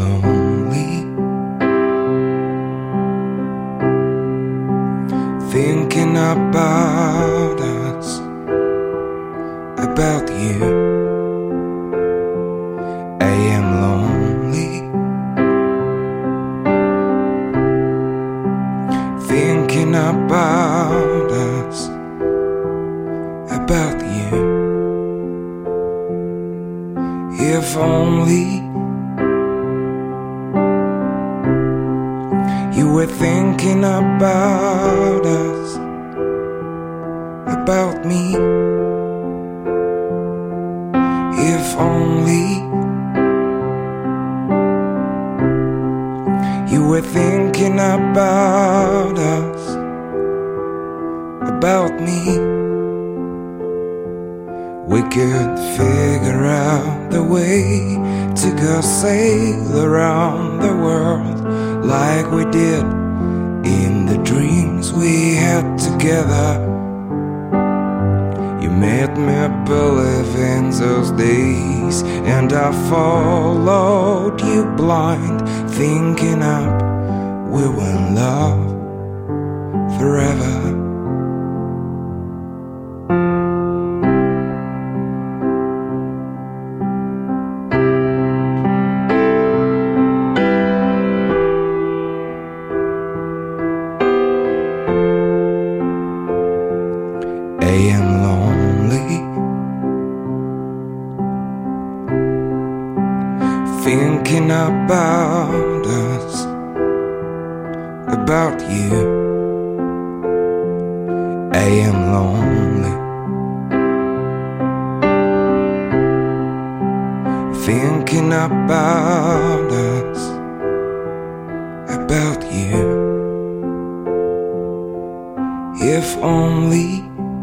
lonely, thinking about us, about you. I am lonely, thinking about us, about you. If only you were thinking about us, about me. If only you were thinking about us, about me, we could figure out the way to go sail around the world like we did in the dreams we had together. You made me believe in those days, and I followed you blind, thinking up we were in love forever. I am lonely, thinking about us, about you. I am lonely, thinking about us, about you. If only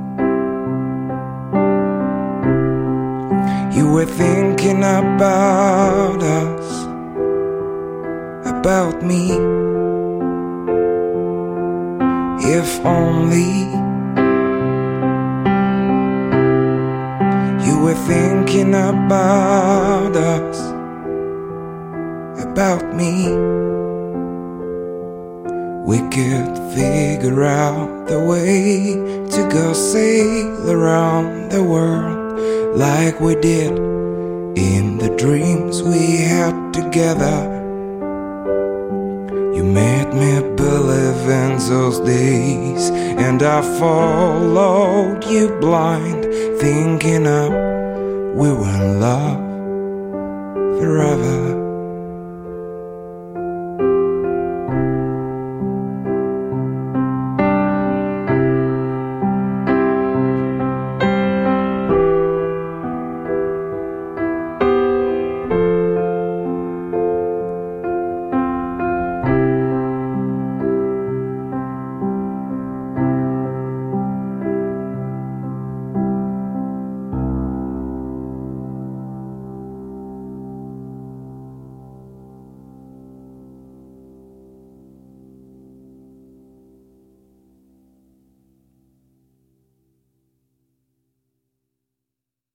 you were thinking about us, about me. If only you were thinking about us, about me, we could figure out the way to go sail around the world like we did in the dreams we had together. You made me believe in those days, and I followed you blind, thinking up we were in love forever.